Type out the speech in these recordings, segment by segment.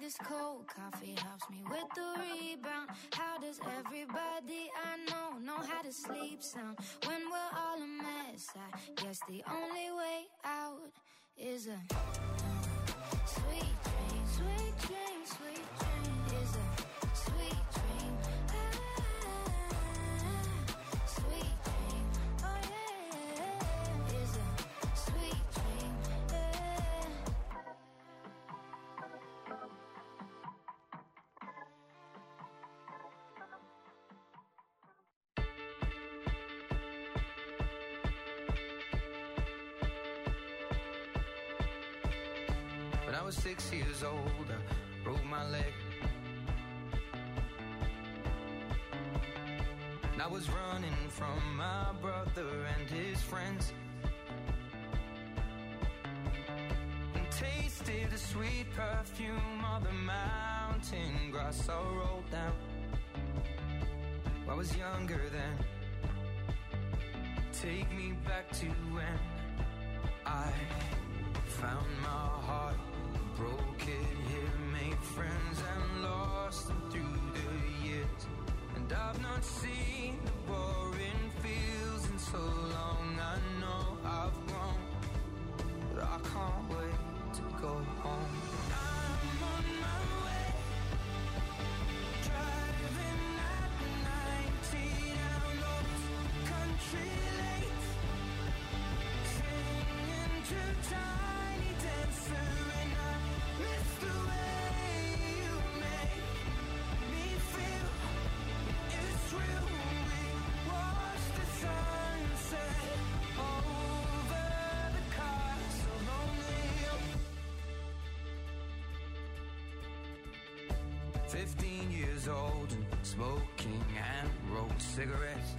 this cold coffee helps me with the rebound? How does everybody I know how to sleep sound? When we're all a mess, I guess the only way out is a sweet dream, sweet dream, sweet dream. Is a sweet dream. Sweet dream, oh yeah. Is a sweet dream, yeah. When I was 6 years old, I broke my leg. And I was running from my brother and his friends, and tasted the sweet perfume of the mountain grass I rolled down. I was younger then. Take me back to when I found my heart, broke it here, made friends and lost them through the years. And I've not seen the boring fields in so long. I know I've grown, but I can't wait to go home. I'm on my way, driving at 90 down those country lanes, singing to Tiny Dancer, and I miss the way you make me feel. It's real. We watch the sunset over the castle lonely. 15 years old and smoking and rolled cigarettes,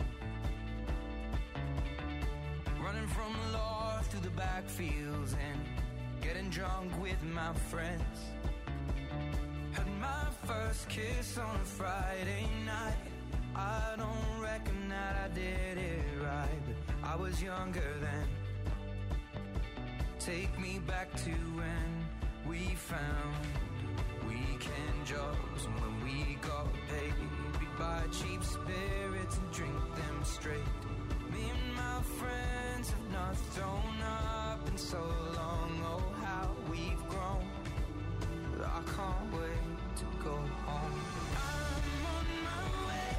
running from the law through the backfields and getting drunk with my friends. Had my first kiss on a Friday night. I don't reckon that I did it right, but I was younger then. Take me back to when we found weekend jobs, and when we got paid, we'd buy cheap spirits and drink them straight. Me and my friends have not thrown up in so long. Oh, how we've grown, but I can't wait to go home. I'm on my way,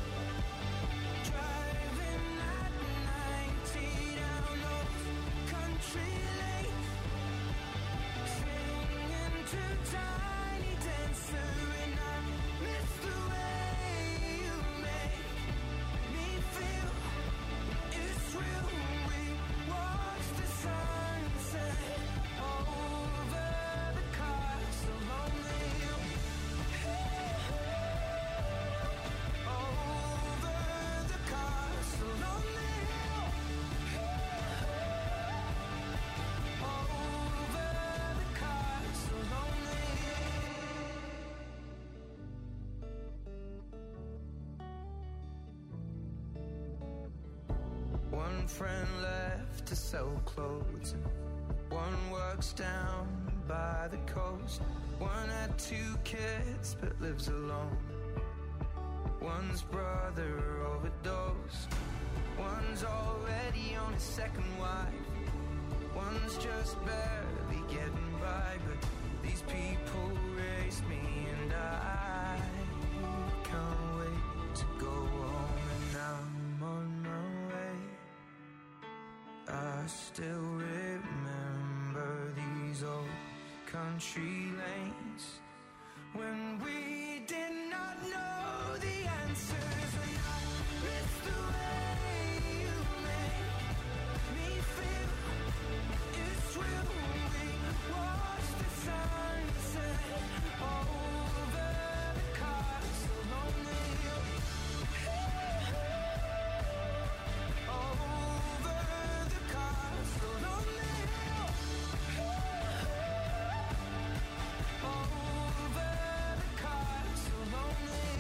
driving at 90 down those country lanes, singing to Tiny Dancer, and I miss the way you make me feel. It's real. We watch the sunset over the castle lonely. Over the castle lonely. Over the castle lonely. One friend left to sell clothes, and one works down by the coast. One had 2 kids but lives alone. One's brother overdosed. One's already on his second wife. One's just barely getting by, but these people raised me, and I can't wait to go home. And I'm on my way. I still remember these old country lanes when we did not know the answers, and I miss the way you make me feel. It's real. We watch the sunset over the castle lonely. Over the castle lonely. Over the castle lonely.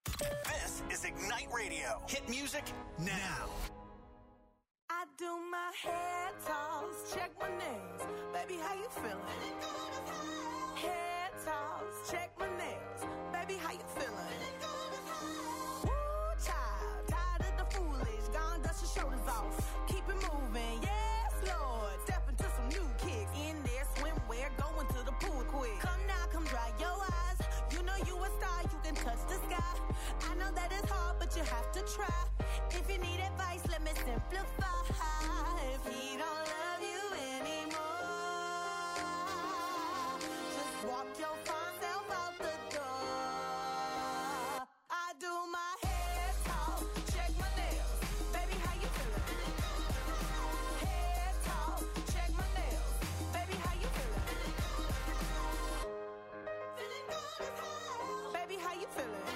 This is Ignite Radio. Hit music now. I do my head toss, check my nails. Baby, how you feeling? Head toss, check my nails. Baby, how you feeling? Woo, child, tired of the foolish. Gone, dust your shoulders off. Keep it moving, yes, Lord. Step into some new kicks. In there, swimwear, going to the pool quick. Come now, come dry your eyes. You know you a star, you can touch the sky. I know that it's hard, but you have to try. If you need advice, let me simplify. If he don't love you anymore, just walk your fine self out the door. I do my head talk, check my nails. Baby, how you feeling? Head talk, check my nails. Baby, how you feeling? Feeling good as hell. Baby, how you feeling?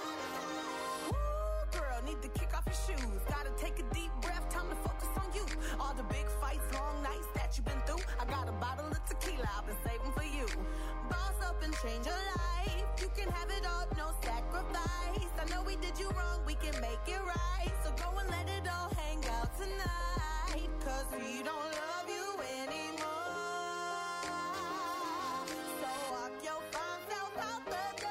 Need to kick off your shoes. Gotta take a deep breath, time to focus on you. All the big fights, long nights that you've been through. I got a bottle of tequila I've been saving for you. Boss up and change your life. You can have it all, no sacrifice. I know we did you wrong, we can make it right. So go and let it all hang out tonight. Cause we don't love you anymore. So walk your fine self out the door.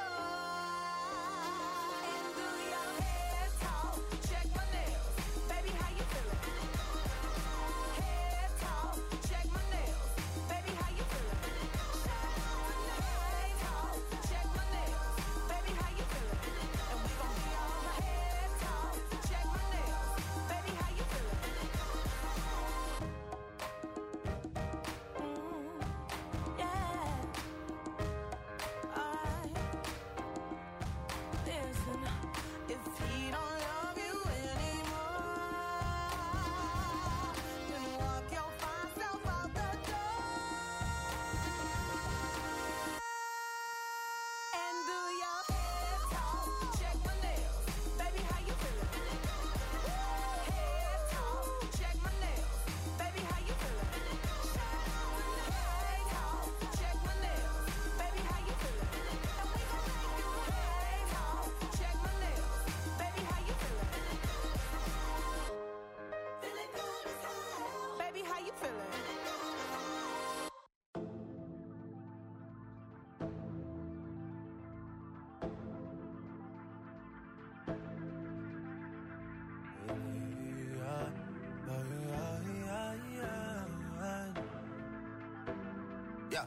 Yeah.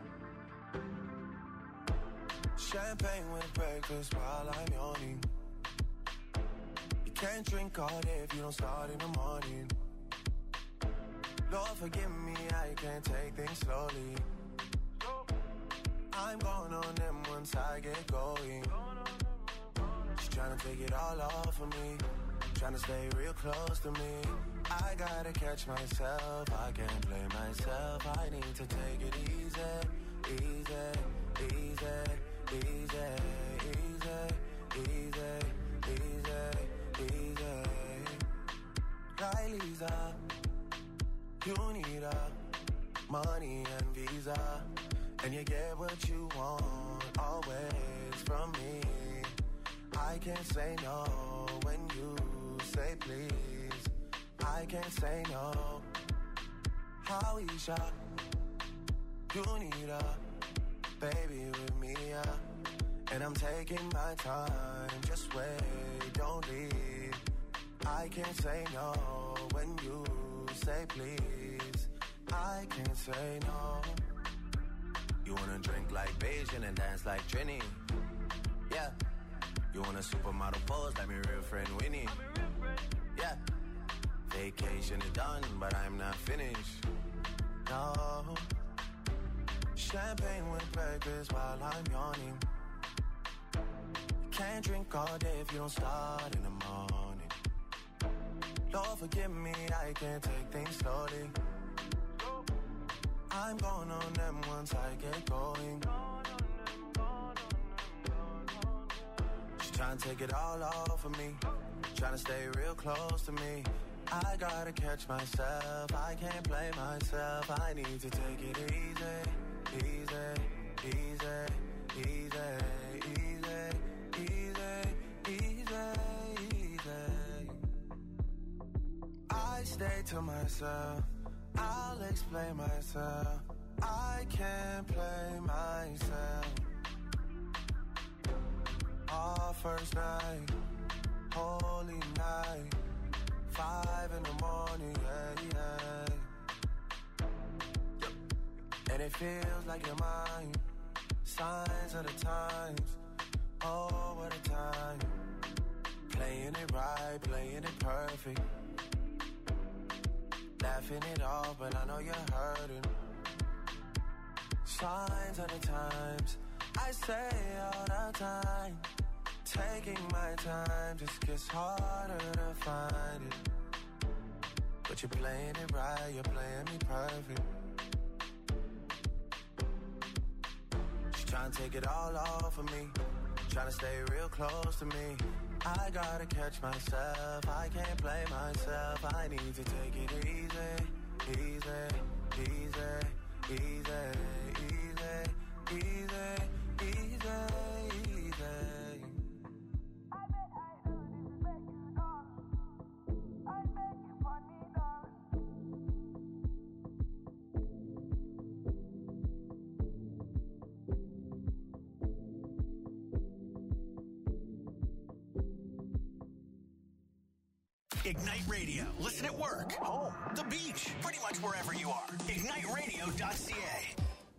Champagne with breakfast while I'm yawning. You can't drink all day if you don't start in the morning. Lord forgive me, I can't take things slowly. I'm going on them once I get going. She's trying to take it all off of me, trying to stay real close to me. I gotta catch myself, I can't blame myself. I need to take it easy, easy, easy, easy, easy, easy, easy, easy. Right, Lisa, you need money and visa, and you get what you want always from me. I can't say no when you say please. I can't say no. Howisha, you need baby with me, and I'm taking my time. Just wait, don't leave. I can't say no when you say please. I can't say no. You wanna drink like Beijing and dance like Trini? Yeah. You want a supermodel pose like my real friend Winnie? Yeah. Vacation is done, but I'm not finished. No. Champagne with breakfast while I'm yawning. You can't drink all day if you don't start in the morning. Lord forgive me, I can't take things slowly. I'm going on them once I get going. She's trying to take it all off of me, trying to stay real close to me. I gotta catch myself, I can't blame myself. I need to take it easy, easy, easy, easy, easy, easy, easy, easy. I stay to myself. I'll explain myself. I can't play myself. Our first night, holy night, 5 in the morning, yeah. And it feels like you're mine. Signs of the times, oh what a time. Playing it right, playing it perfect. Laughing it off, but I know you're hurting. Signs of the times, I say all the time. Taking my time just gets harder to find it. But you're playing it right, you're playing me perfect. She's trying to take it all off of me, trying to stay real close to me. I gotta catch myself, I can't play myself. I need to take it easy, easy, easy, easy, easy, easy, easy, easy. Ignite Radio. Listen at work, home, the beach, pretty much wherever you are. IgniteRadio.ca.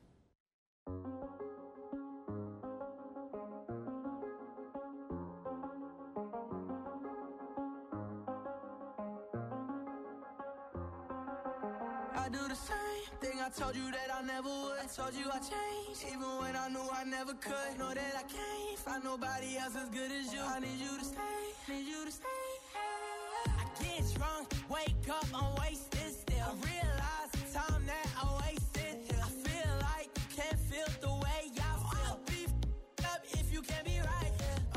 I do the same thing I told you that I never would. I told you I changed, even when I knew I never could. Know that I can't find nobody else as good as you. I need you to stay, need you to stay. I get drunk, wake up, I'm wasted still. I realize the time that I wasted. I feel like you can't feel the way I feel. I'll be up if you can't be right.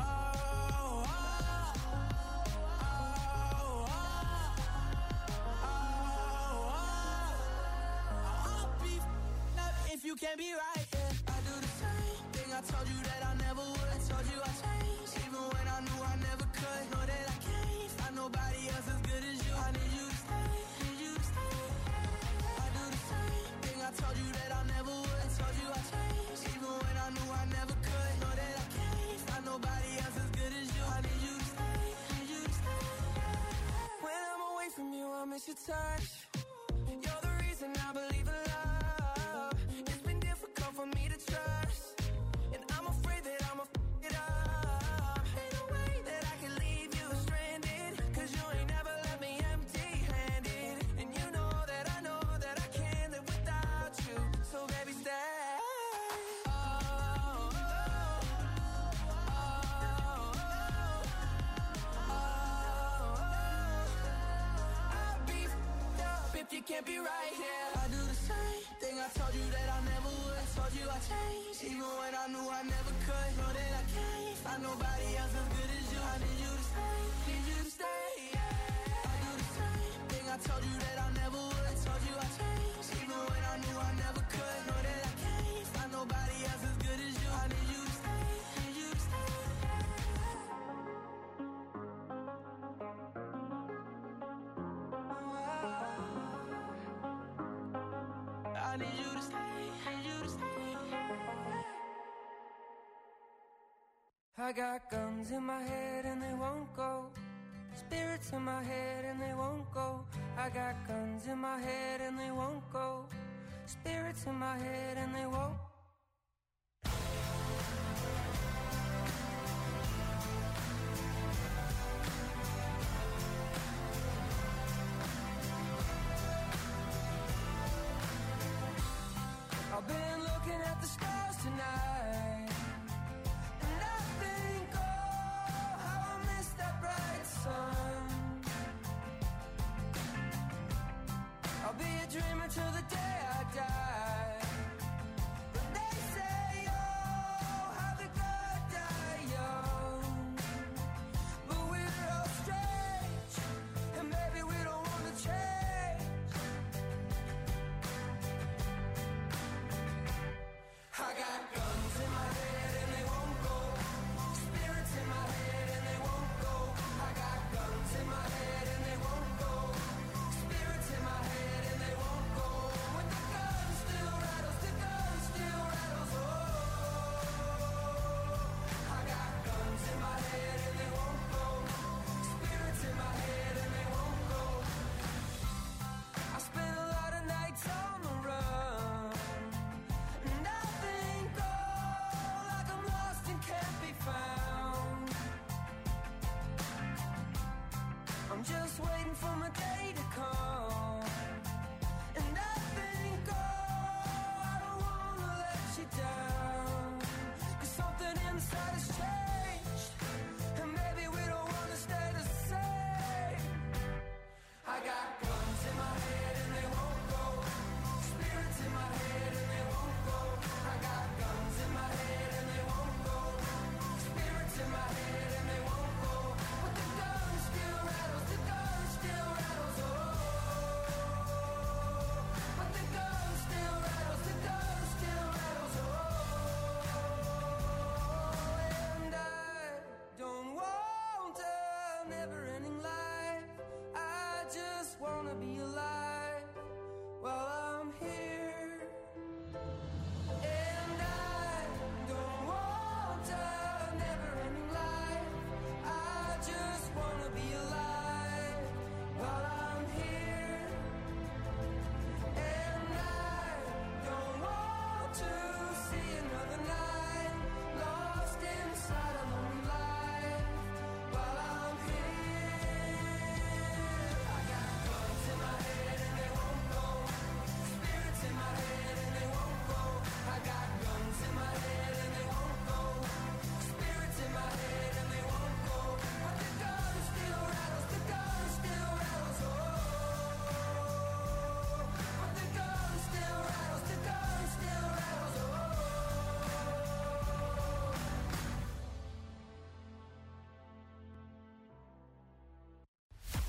If you can't be right, yeah. I do the same thing I told you that I never would. I told you I changed, even when I knew I never could. Know that I can't find nobody else as good as you. I need you to stay, need you to stay. I do the same thing I told you that I never would. I told you I changed, even when I knew I never could. Know that I can't find nobody else as good as you. I need you to stay, need you to stay. When I'm away from you, I miss your touch. You're the reason I believe in love. For me to trust, and I'm afraid that I'ma f it up. Ain't no way that I can leave you stranded, cause you ain't never left me empty-handed. And you know that I can't live without you. So baby, stay. I'll be f***ed up if you can't be right here. I do the same thing I told you that I never would. Told you I changed, even when I knew I never could. Know that I can't find nobody else as good as you. I need you to stay, need you to stay. I do the same thing I told you that I never would. I told you I changed, even when I knew I never could. Know that I can't find nobody else as good as you. I need you to stay, need you to stay. I need you to stay, need you to stay. I got guns in my head and they won't go. Spirits in my head and they won't go. I got guns in my head and they won't go. Spirits in my head and they won't. I've been looking at the stars tonight, and I think, oh, how I miss that bright sun. I'll be a dreamer till the day I die, but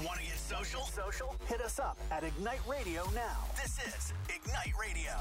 Want to get social? Hit us up at Ignite Radio now. This is Ignite Radio.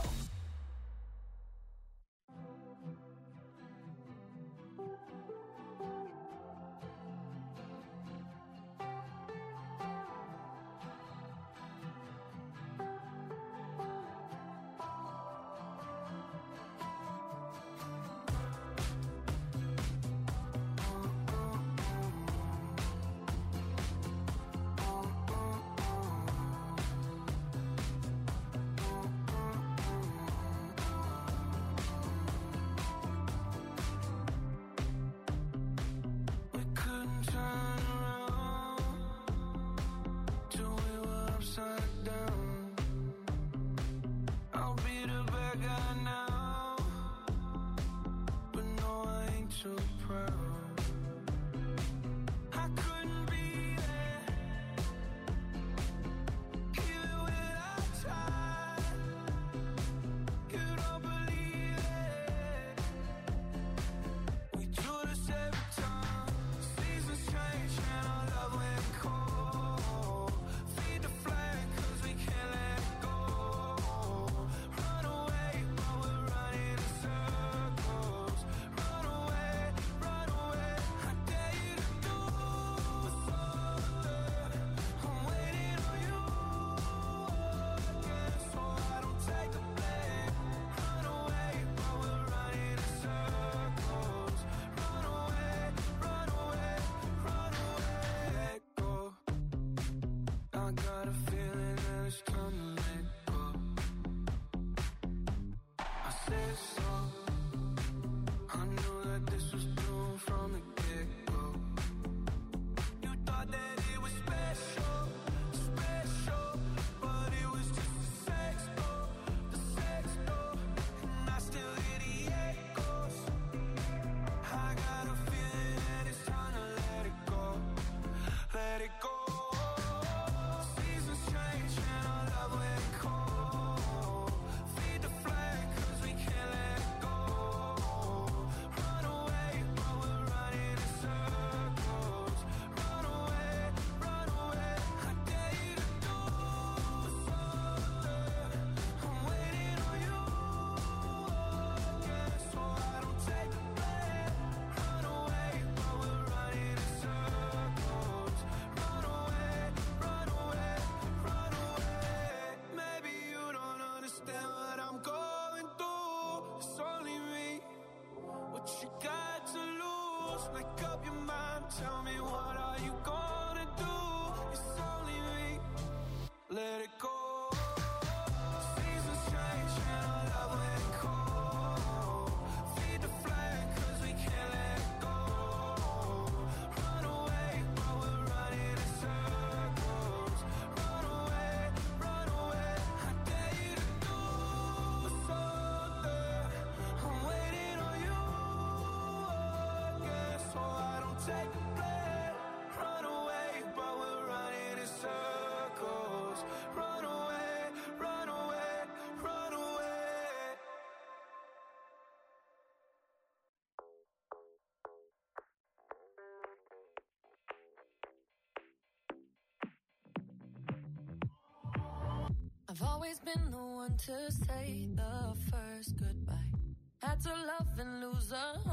I've always been the one to say the first goodbye. Had to love and lose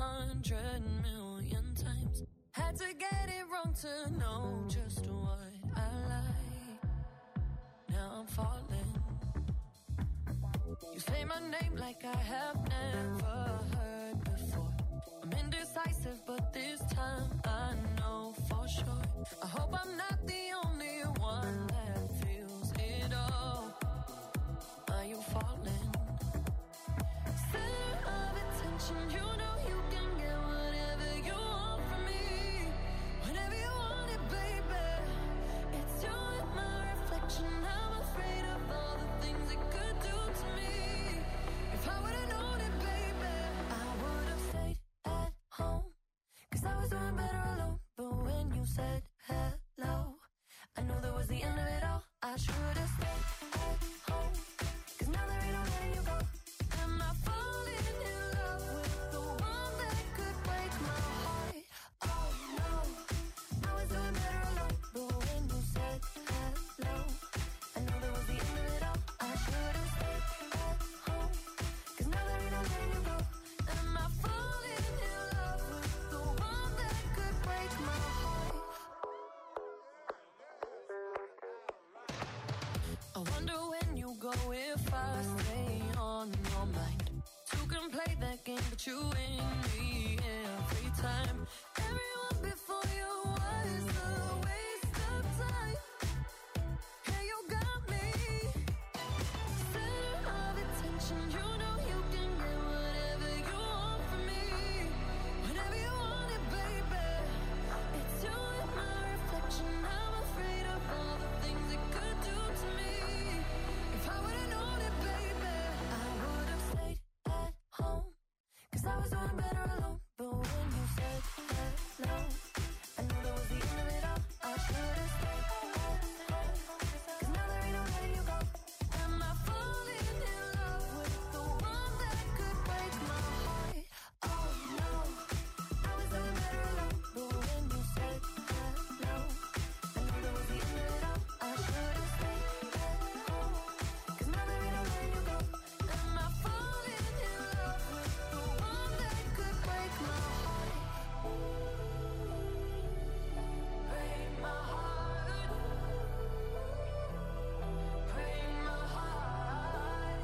100 million times. Had to get it wrong to know just what I like. Now I'm falling. You say my name like I have never heard before. I'm indecisive, but this time I know for sure. I hope I'm not the only one that feels it all. Are you falling? Center of attention, you know you can get whatever you want from me. Whenever you want it, baby. It's you and my reflection. I'm afraid of all the things it could do to me. If I would've known it, baby, I would've stayed at home. 'Cause I was doing better alone. But when you said hello, I knew that was the end of it all. I should've stayed at home. 'Cause now there ain't no letting you go. Am I falling in love with the one that could break my heart? Oh no, I was doing better alone. But when you said I wonder when you go if I stay on your mind. Two can play that game, but you win me every time. Everyone before you was a waste of time. Yeah, you got me. Center of attention, you know you can get whatever you want from me. Whenever you want it, baby. It's you and my reflection. I'm afraid of all the things it could do to me. If I would've known it, baby, I would've stayed at home. 'Cause I was doing better alone. But when you said hello, I knew that was the end of it all. I should've stayed at home. 'Cause now there ain't no letting you go. Am I falling in love with the one that could break my heart? Oh no, I was doing better alone. But when you said hello, I knew that was the end of it all. I should've stayed at home. 'Cause now there ain't no letting you go. Am I falling in love with the one that could break my heart? Break my heart. Break my heart.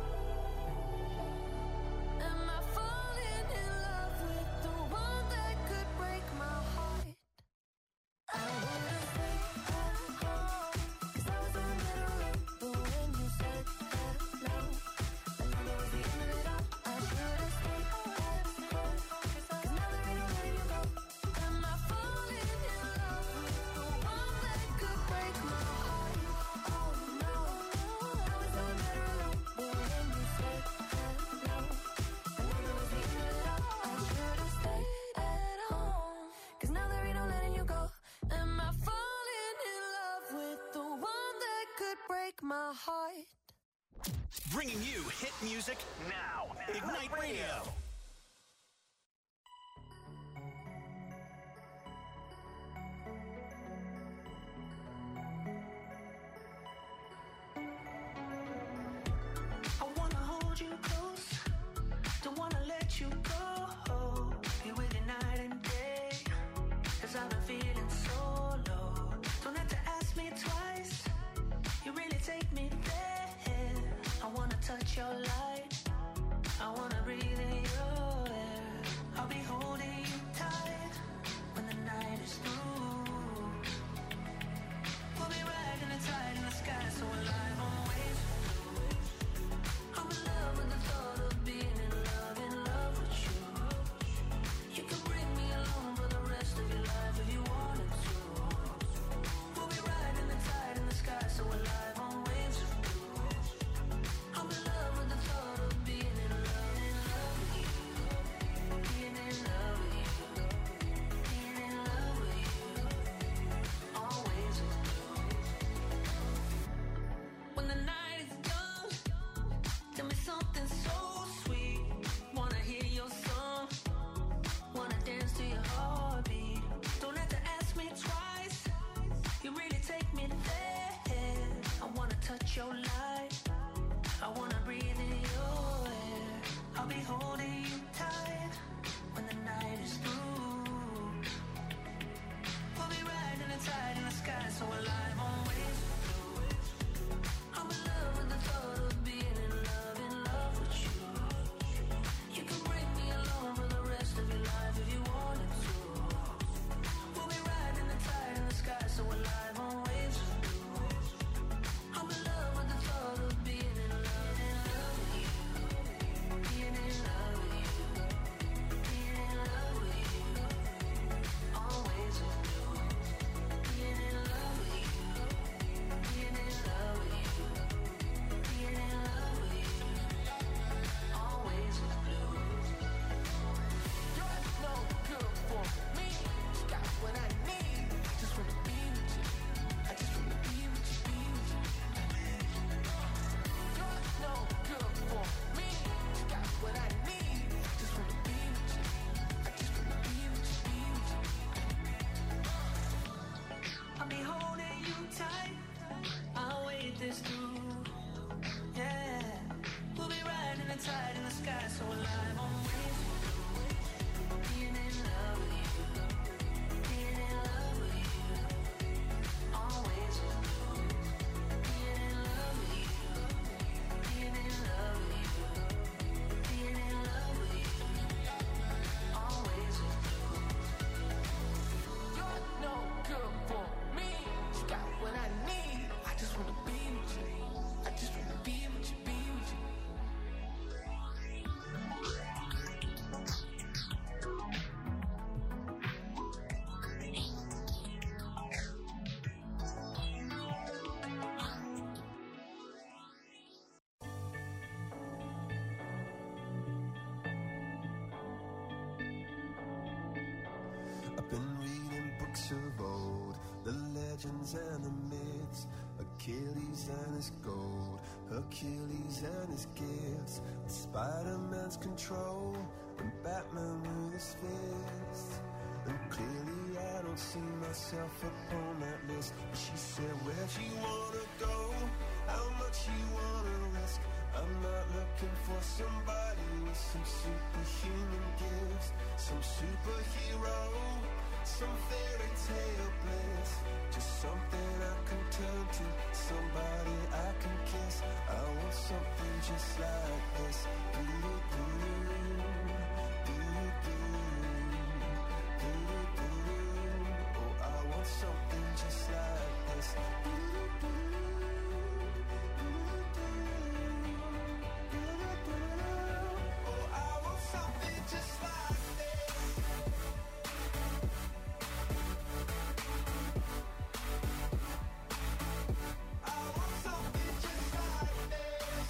Am I falling in love with the one that could break my heart? I would've stayed at home. 'Cause I was doing better alone. But when you said hello, I knew that was the end of it all. I should've stayed at home. 'Cause now there ain't no letting you go. Am I falling in love with the one that could break my heart? Oh no, I was doing better alone. But when you said hello, I knew that was the end of it all. I should've stayed at home. 'Cause now there ain't no letting you go. Am I falling in love with the one that could break my heart? Bringing you hit music now. Ignite Radio. I wanna hold you close, don't wanna let you go. Be with you night and day, 'cause I've been feeling so low. Don't have to ask me twice, you really take me there. I wanna touch your light, I wanna breathe in your air. I'll be holding you tight when the night is through. We'll be riding the tide in the sky, so alive on waves. I'm in love with the thought of being in love with you. You can bring me along for the rest of your life if you wanted to. We'll be riding the tide in the sky, so alive on waves of blue. I'm in love with the thought of being in love with you. Being in love with you. Being in love with you. Always with you. When the night is young, tell me something so sweet. Wanna hear your song, wanna dance to your heartbeat. Don't have to ask me twice, you really take me there. I wanna touch your light, I wanna breathe in your air. I'll be holding you tight when the night is through. We'll be riding the tide in the sky, so alive on waves. I'm in love with the thought of being in love with you. You can bring me along for the rest of your life if you wanted to. We'll be riding the tide in the sky, so alive on waves of blue. I'm in love with the thought of being in love with you. Being in love with you. Being in love with you. Always with you. Being in love with you. Being in love with you. Being in love with you. Always with you. You're no good for me. Got what I need. Just wanna be with you. I just wanna be with you, be with you. You're no good for me. Got what I need. Just wanna be with you. I just wanna be with you, be with you. I'll be holding you tight, I'll wait this through. Yeah, we'll be riding the tide in the sky, so alive on waves. Being in love with you. Being in love with you. Always with you. Being in love of old, the legends and the myths, Achilles and his gold, Hercules and his gifts, Spider-Man's control, and Batman with his fists. And clearly I don't see myself upon that list. She said, where'd you wanna go? How much you wanna risk? I'm not looking for somebody with some superhuman gifts, some superhero, some fairy tale bliss. Just something I can turn to, somebody I can kiss. I want something just like this. Oh, I want something just like this. Oh, I want something just like this. I want something just like this.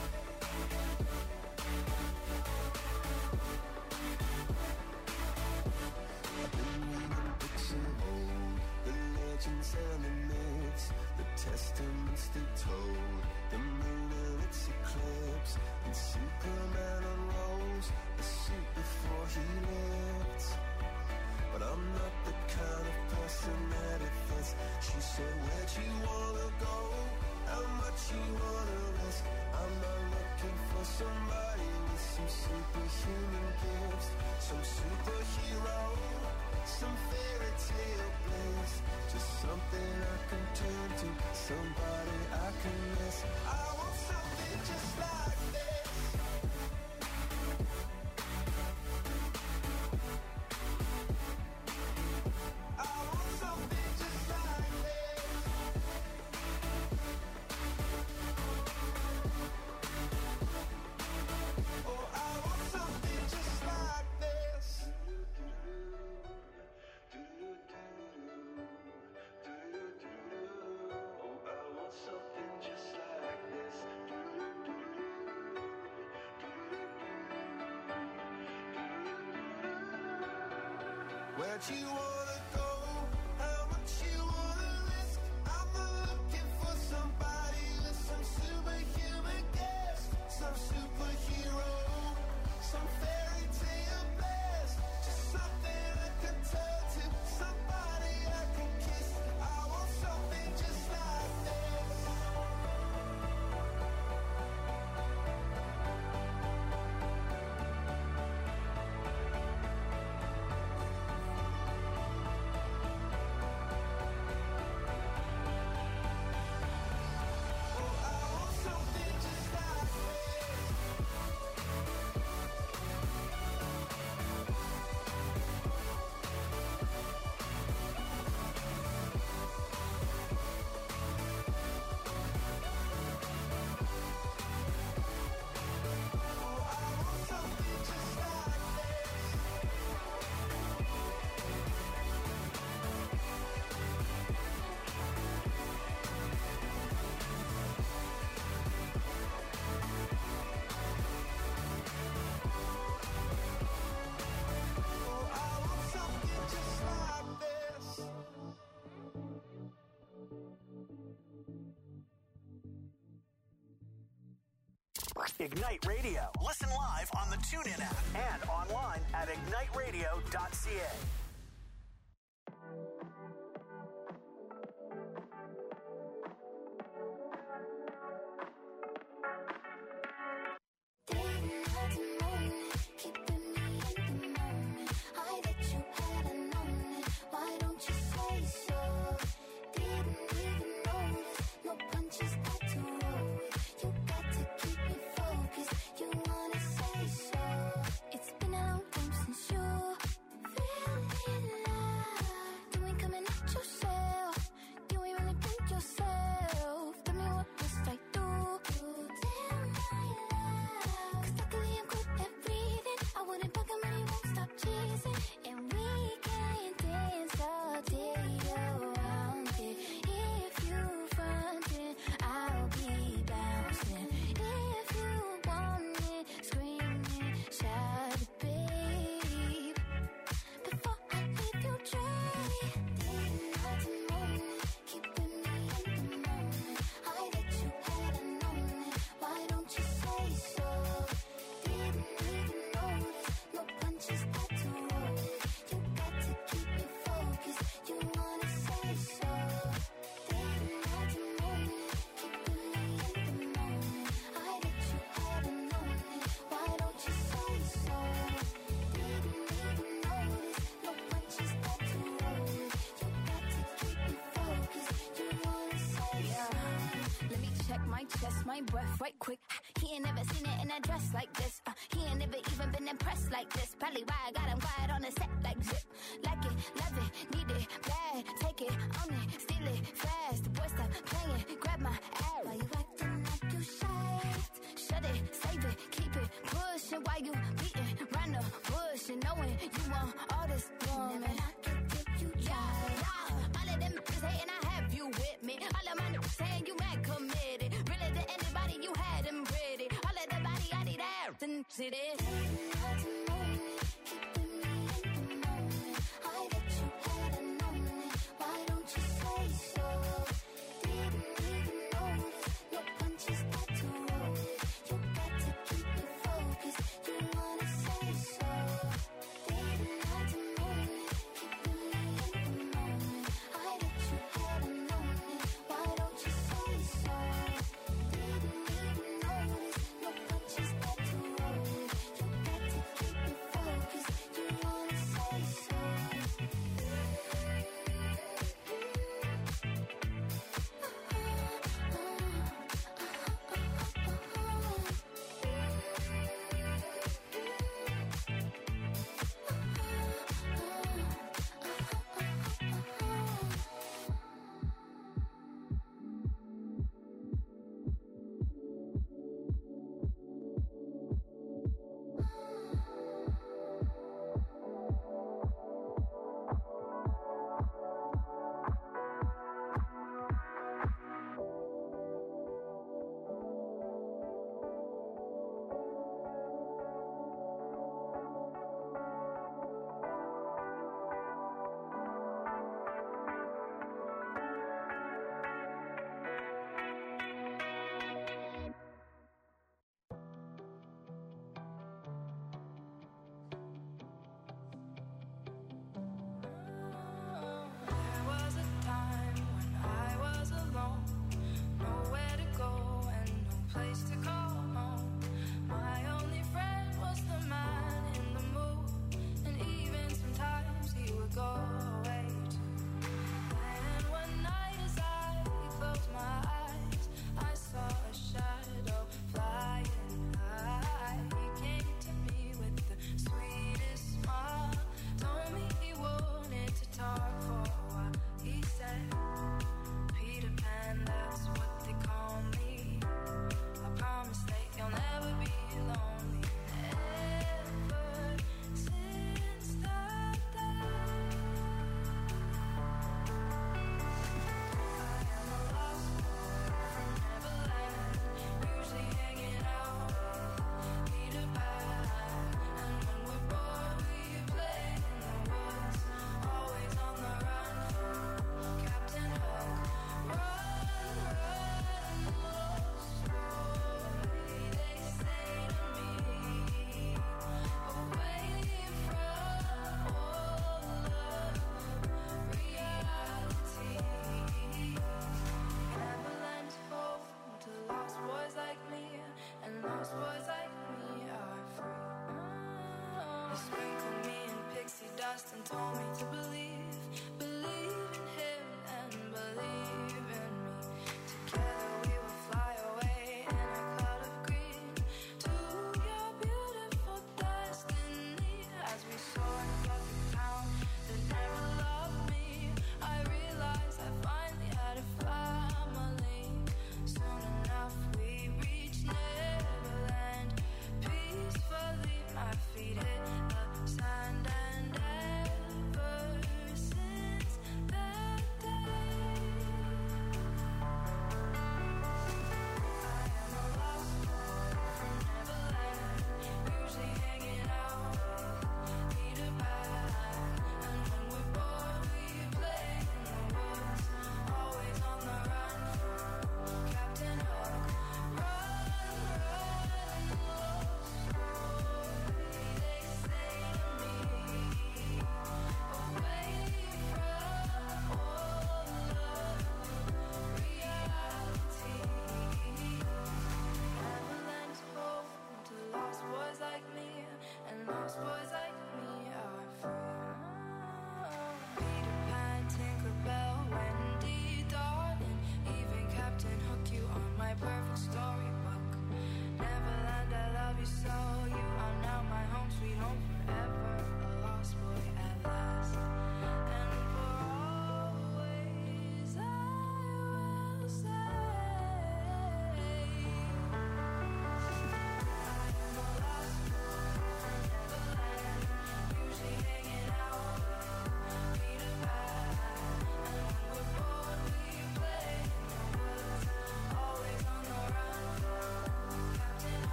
I've been reading books of old, the legends and the myths, the testaments they told, the moon and its eclipse, and Superman unrolls a suit before he lived. But I'm not the kind of person that it fits. She said, where'd you wanna go? How much you wanna risk? I'm not looking for somebody with some superhuman gifts, some superhero, some fairy tale bliss. Just something I can turn to, somebody I can miss. I want something just like this. I want something just like this. Oh, I want something just like this. Oh, I want something just like this. Where'd you wanna go? How much you wanna risk? I'm not looking for somebody with some superhuman gifts, some superhero, some fairy tale bliss. Just something I can turn to, somebody I can kiss. I want something just like this. Oh, I want something just like this. Oh, I want something just like this. Oh, I want something just like this. Ignite Radio. Listen live on the TuneIn app and online at igniteradio.ca. Didn't have to moan it, keeping me in the moment. I bet you hadn't known it. Why don't you say so? Didn't even notice. No punches got to roll with. You got to keep me focused. You wanna say so? It's been a long time since you really my breath right quick. He ain't never seen it in a dress like this. He ain't never even been impressed like this. Probably why I got him quiet on the set like zip. Like it, love it, need it, bad. Take it, own it, steal it, fast. The boy stop playing, grab my ass. Why you acting like you shy? Shut it, save it, keep it pushing. While you beating round the bush and knowing you want all this woman. Never knock it till you try. All of them is hating, I have you with me. All of my niggas saying you mad committed. Really to anybody you had them ready. All of the body I need out and see this.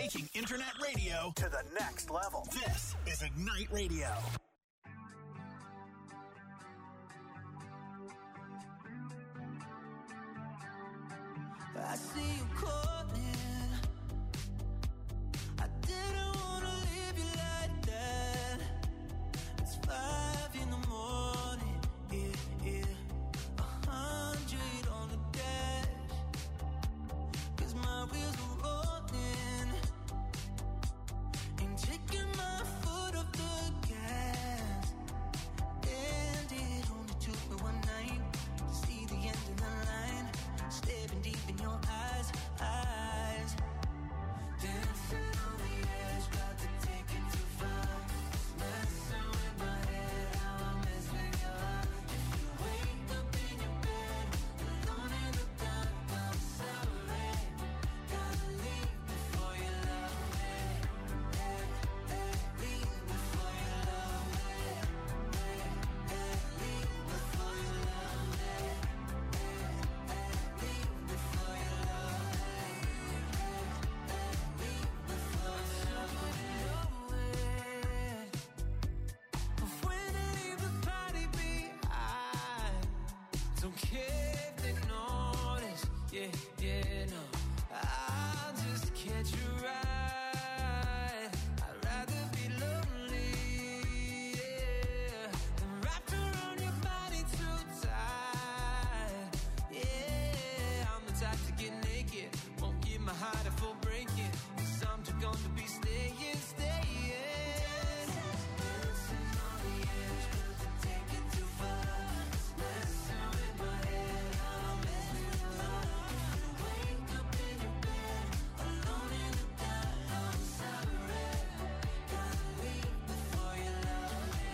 Taking internet radio to the next level. This is Ignite Radio. I see you calling. I didn't wanna leave you like that. It's 5 in the morning, yeah. 100 on the dash. 'Cause my wheels are rolling. Ain't taking my foot off the gas. And it only took me one night to see the end of the line. Staring deep in your eyes. Dancing on the edge, got to take it too far. Messing with my head, how I mess with your heart. If you wake up in your bed, alone in the dark, I'm sorry. Gotta leave before you love me. Leave before you love me. Leave before you love me. Don't care if they notice, yeah, no. I'll just catch you right. I'd rather be lonely, yeah, than wrapped around your body too tight. Yeah, I'm the type to get naked, won't give my heart a full breaking. 'Cause I'm just gonna be staying. Dancing on the edge, got to take it too far. Messing with my head, how I mess with your heart. Wake up in your bed, alone in the dark, I'm sorry. Gotta leave before you love me.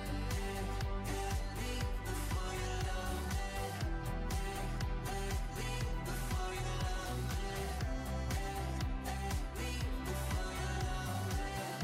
Leave before you love me. Leave before you love me. Leave before you love me.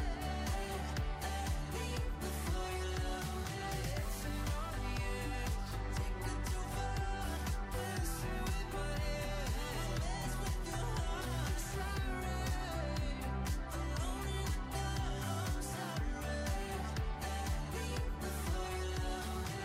Leave before you love me. Dancing on the edge, take it too far. Messing with my head, mess with your heart. Sorry, alone in the dark, I'm sorry. Leave before you love me.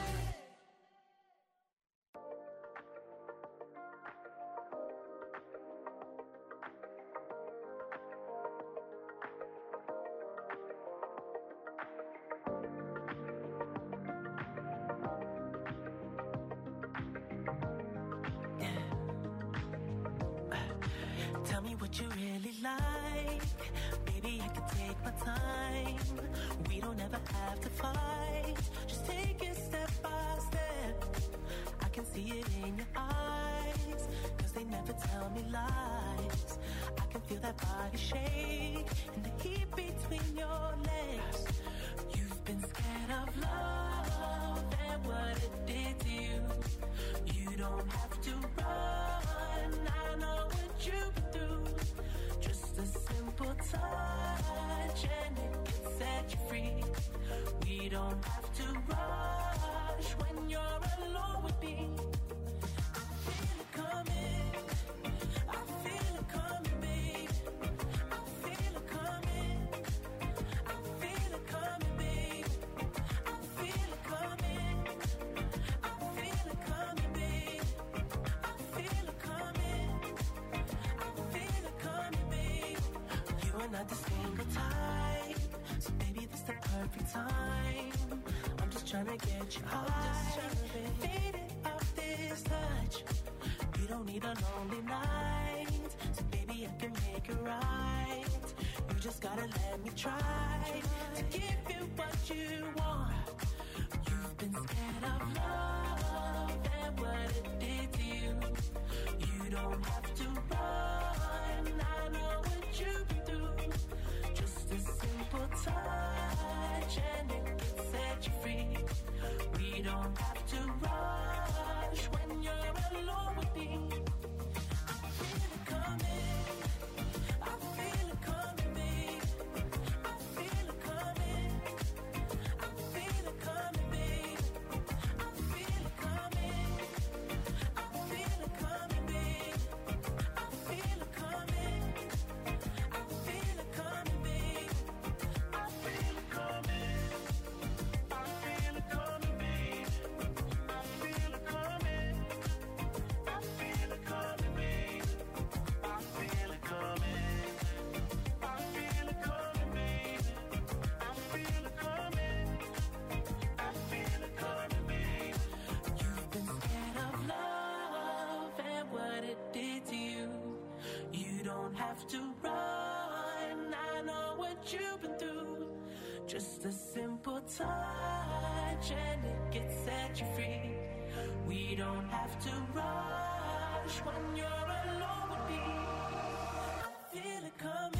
Tell me what you really like. Baby, I can take my time. We don't ever have to fight. Just take it step by step. I can see it in your eyes. 'Cause they never tell me lies. I can feel that body shake and the heat between your legs. You've been scared of love and what it did to you. You don't have to run. I know what you've been through. Just a simple touch and it can set you free. We don't have to rush when you're alone with me. I feel it coming. I feel it coming, babe. I feel it coming. I feel it coming, babe. I feel it coming. I feel it coming, babe. I feel it coming. I feel it coming, babe. You are not the single type, so maybe this the perfect time. I'm just trying to get you high, faded off this touch. You don't need a lonely night, so baby I can make it right. You just gotta let me try to give you what you want. You've been scared of love and what it did to you. You don't have to run. I know what you've been through. Just a simple touch and it can set you free. We don't have to rush when you're alone with me. I feel it coming. I feel it coming, babe. I feel it coming. I feel it coming, babe. I feel it coming. I feel it coming, babe. have to run. I know what you've been through. Just a simple touch and it can set you free. We don't have to rush when you're alone with me. I feel it coming.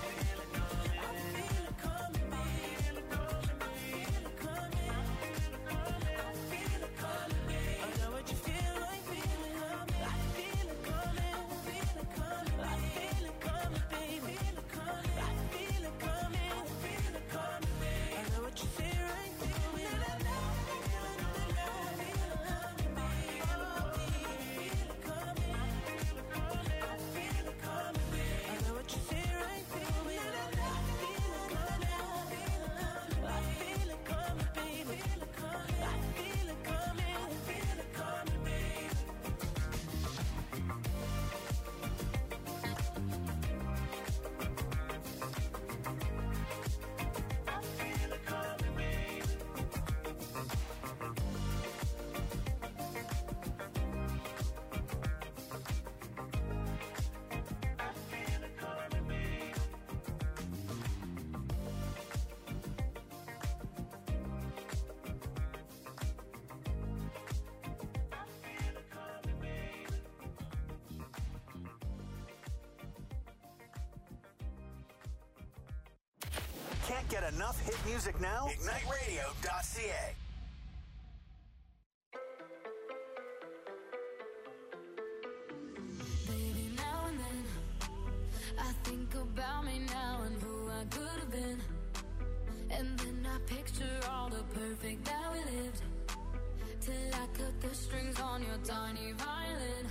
Can't get enough hit music now? IgniteRadio.ca. Baby, now and then I think about me now and who I could have been. And then I picture all the perfect that we lived. Till I cut the strings on your tiny violin.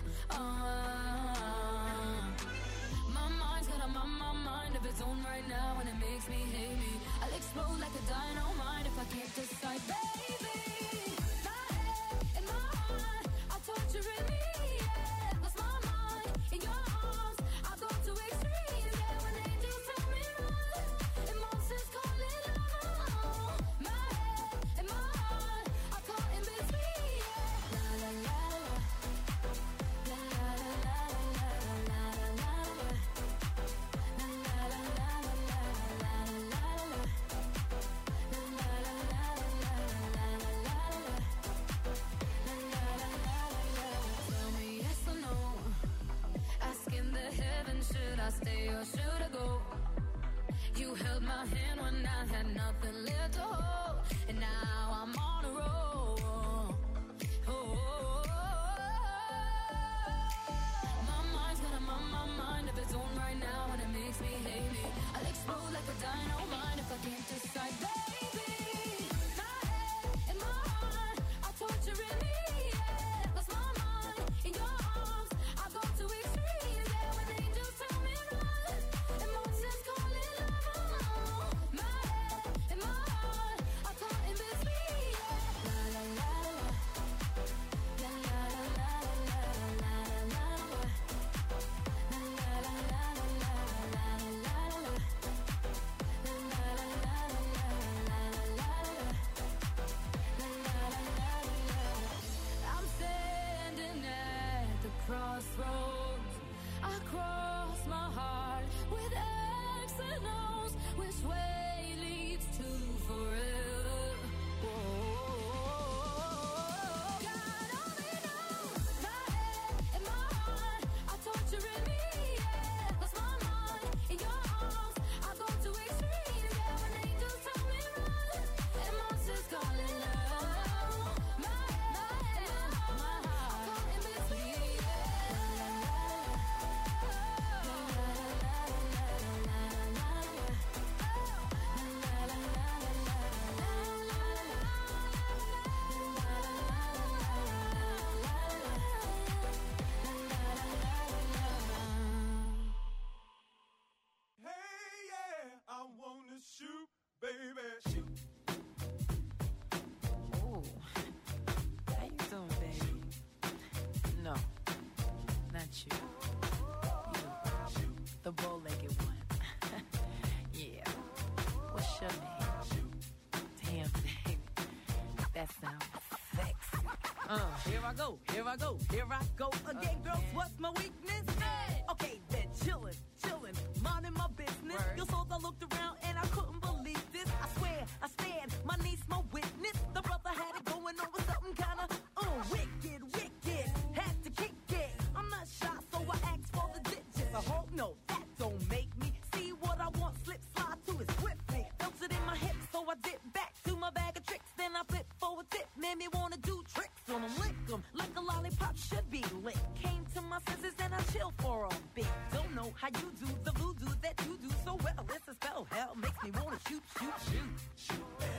My mind's got a mind of its own right now, and it makes me hate me. I'll explode like a dynamite if I can't decide, baby. My head and my heart are torturing me, yeah. Lost my mind in your arms, I go to extremes, yeah. When angels tell me run, and monsters call it love. My head and my heart are caught in between, yeah. La la la la, la la la la la la la la. Should I stay or should I go? You held my hand when I had nothing left to hold, and now I'm on a roll. My mind's got a mind of its own right now, and it makes me hate me. I'll explode like a dynamite if I can't decide, baby. My head and my heart are torturing me, yeah. Lost my mind in your arms, I go to extremes, yeah. When angels tell me run, and monsters call it love. My head and my heart are caught in between, yeah. La la la la, la la la la la la la la. I'm standing at the crossroads. I cross my heart with X and O's. Which way leads to forever? God only knows. My head and my heart are torturing me, yeah. Lost my mind in your arms, I go to extremes, yeah. When angels tell me run, and monsters call it love. My head and my heart are caught in between, Hey, yeah, I wanna shoot, baby. Shoot. Ooh, how you doing, baby? No, not you. You, the bow-legged one. Yeah. What's your name? Damn, baby, that sounds sexy. Here I go, here I go, here I go again, girls. What's my weakness? Okay, then chillin', for a bit. Don't know how you do the voodoo that you do so well. It's a spell, hell makes me wanna shoot, shoot, shoot.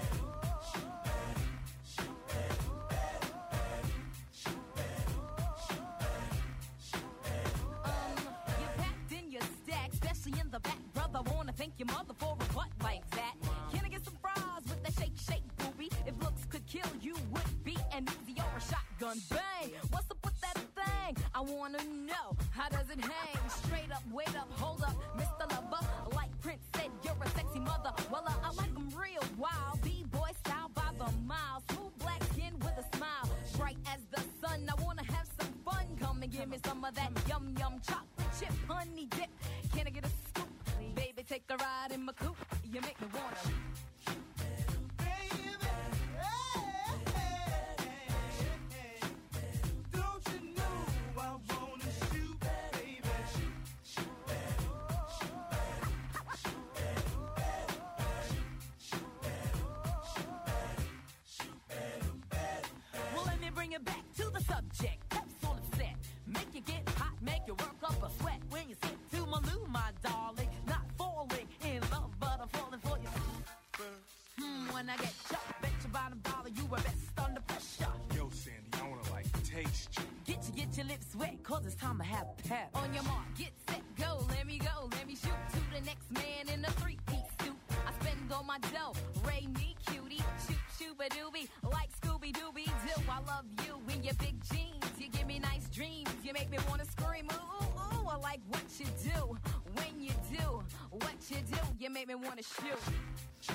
You packed in your stack, especially in the back, brother. Wanna thank your mother for a butt like that. Can I get some fries with that shake, shake, booby? If looks could kill you, would be an easy or a shotgun bang. What's up with that thing? I wanna know, how does it hang? Straight up, wait up, hold up, Mr. Lover. Like Prince said, you're a sexy mother. Well, I like them real wild. B-boy style by the mile. Smooth black skin with a smile. Bright as the sun, I wanna have some fun. Come and give me some of that yum yum chocolate chip honey dip. Can I get a scoop? Baby, take a ride in my coupe. You make me wanna. Bring it back to the subject. That's all it said. Make you get hot, make you work up a sweat. When you sit to my loo, my darling. Not falling in love, but I'm falling for you. When I get chopped, bet your bottom dollar you were best under pressure. Yo, Sandy, I wanna like taste you. Get your lips wet, cause it's time to have pep. On your mark, get set, go, let me shoot to the next man in a three-piece suit. I spend all my dough, Ray me cutie, shoot shooba-dooby, like Scooby-Dooby-Doo. I love you in your big jeans, you give me nice dreams, you make me wanna scream, ooh, ooh, I like what you do, when you do, what you do, you make me wanna shoot.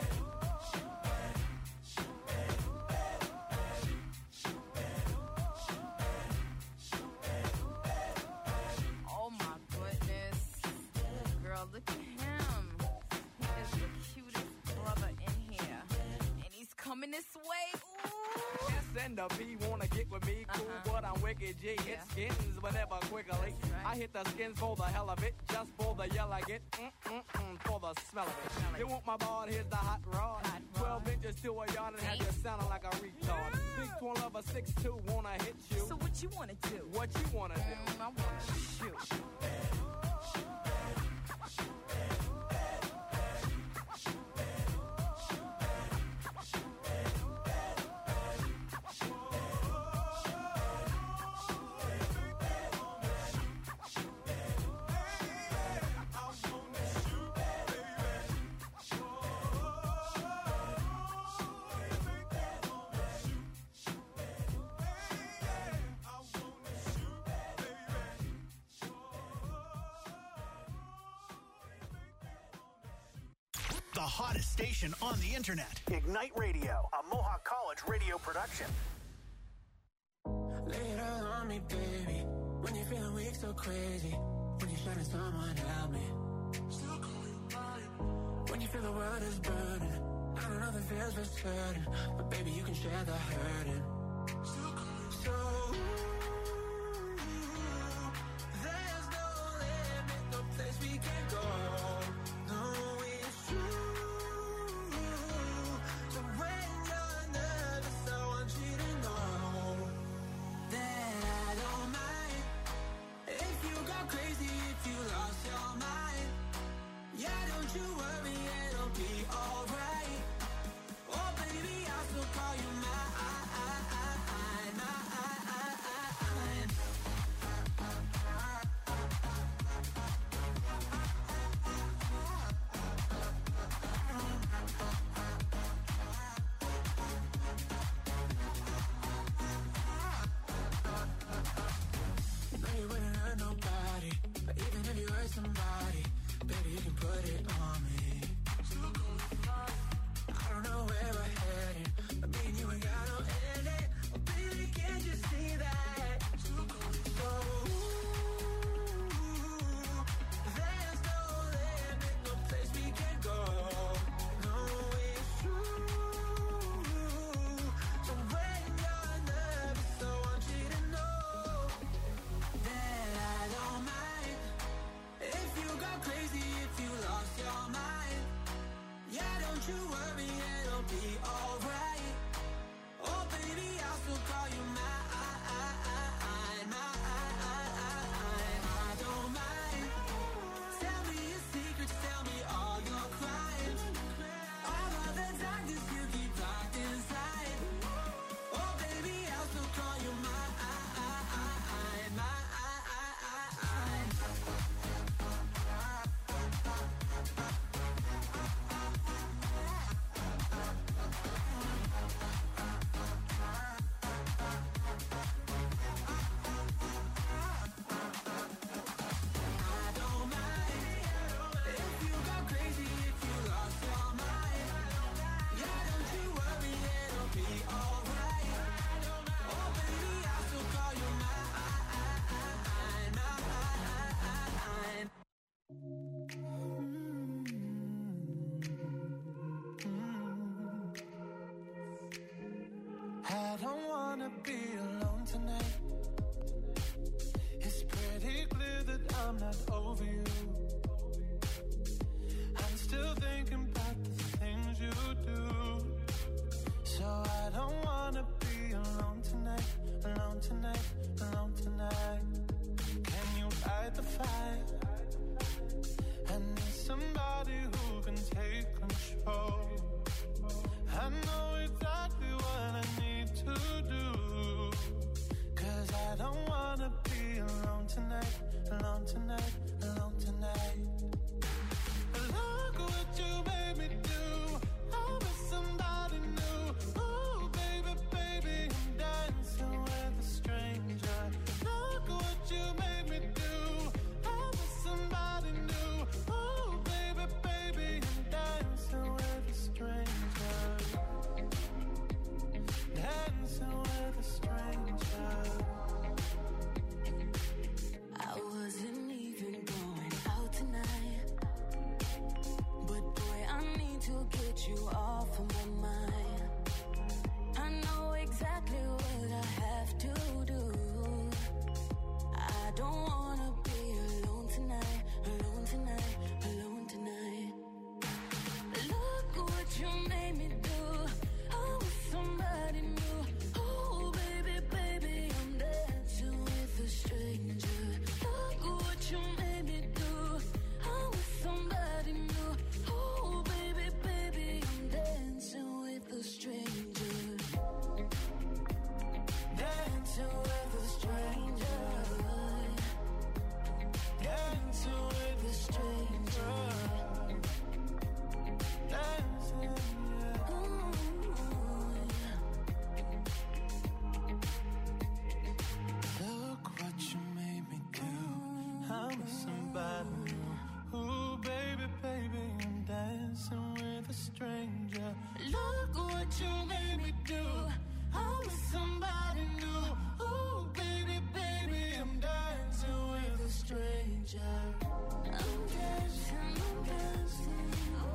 Oh my goodness, girl, look at him, he is the cutest brother in here, and he's coming this way, ooh. S and the B wanna get with me, cool, but I'm wicked G. Hit skins whenever quickly. Right. I hit the skins for the hell of it, just for the yell I get, for the smell of it. You want my ball, here's the hot rod. 12 inches to a yard and have you sounding like a retard. Big 12 of a 6'2", wanna hit you. So what you wanna do? What you wanna do? I wanna shoot. The hottest station on the internet. Ignite Radio, a Mohawk College radio production. Lay it all on me, baby. When you're feeling weak, so crazy. When you're shutting someone, help me. When you feel the world is burning. I don't know if it feels for certain, but baby, you can share the hurting. So there's no limit, no place we can go. No, it's true. So when you're nervous, I want you to know that I don't mind if you go crazy, if you lost your mind. Yeah, don't you worry, it'll be alright. Oh baby, I'll still call you mine. No, you wouldn't hurt nobody, but even if you hurt somebody, baby, you can put it on me. I don't know where we're headed, but me and you ain't got no ending. Oh, baby, can't you see that? So, there's no limit, no place we can go. No, it's true. So when you're nervous, I want you to know that I don't mind if you go crazy, if you lost your mind. Yeah, don't you worry, it'll be alright. tonight, alone tonight. Look what you made me do. I was somebody new. Oh, baby, baby, I'm dancing with a stranger. Look what you made me do. I was somebody new. Oh, baby, baby, I'm dancing with a stranger. Dancing with a stranger. Dancing with a stranger. Dancing, yeah. Look what you made me do. I'm with somebody new. Ooh, baby, baby, I'm dancing with a stranger. Look what you made me do. I was somebody new. Oh, baby, baby, I'm dancing with a stranger. I'm dancing, I'm dancing.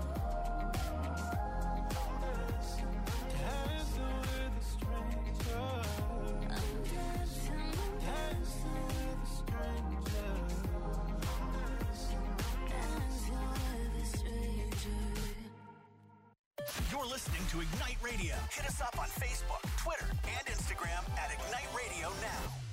Dancing with a stranger. I'm dancing, I'm dancing with a stranger. dancing with a stranger. You're listening to Ignite Radio. Hit us up on Facebook, Twitter, and Instagram at Ignite Radio Now.